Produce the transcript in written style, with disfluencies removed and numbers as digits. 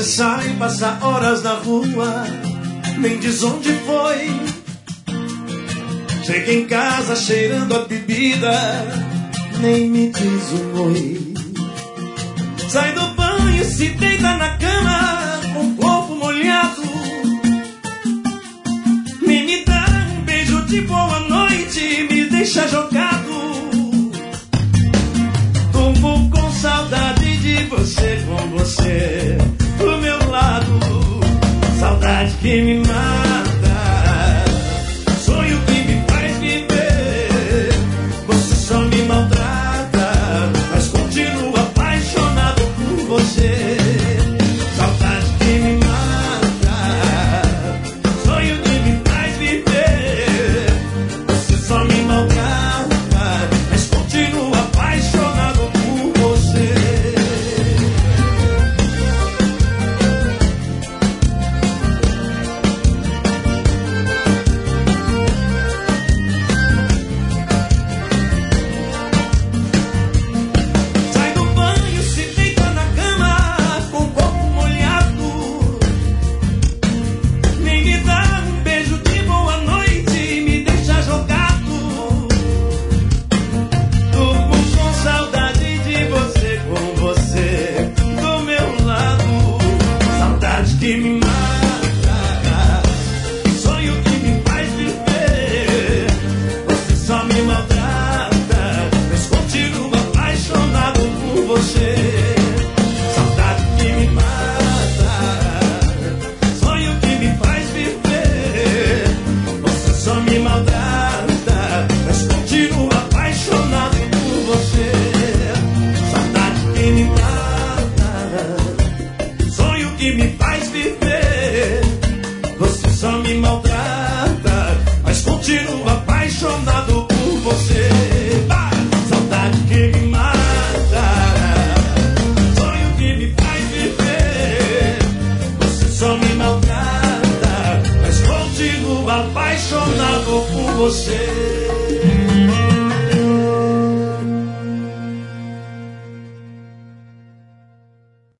sai, passa horas na rua, nem diz onde foi. Chega em casa cheirando a bebida, nem me diz um oi. Sai do banho e se deita na cama, com o corpo molhado. Nem me dá um beijo de boa noite, me deixa jogado. Durmo com saudade de você, com você do meu lado. Saudade que me mata, sonho que me faz viver. Você só me maltrata, mas continuo apaixonado por você. Saudade que me mata, sonho que me faz viver. Você só me maltrata, mas continuo apaixonado por você. Sai do banho, se deita na cama, com o corpo molhado. Nem me dá um beijo de boa noite, me deixa jogado. Durmo com saudade de você, com você do meu lado. Saudade que me mata, sonho que me faz viver. Você só me maltrata, mas continuo apaixonado por você. Saudade que me mata, sonho que me faz viver. Você só me maltrata, mas continuo apaixonado por você. Saudade que me mata, sonho que me faz viver. Você só me maltrata, mas continuo apaixonado por você. Ah! Saudade que me mata, sonho que me faz viver. Você só me maltrata, mas continuo apaixonado por você.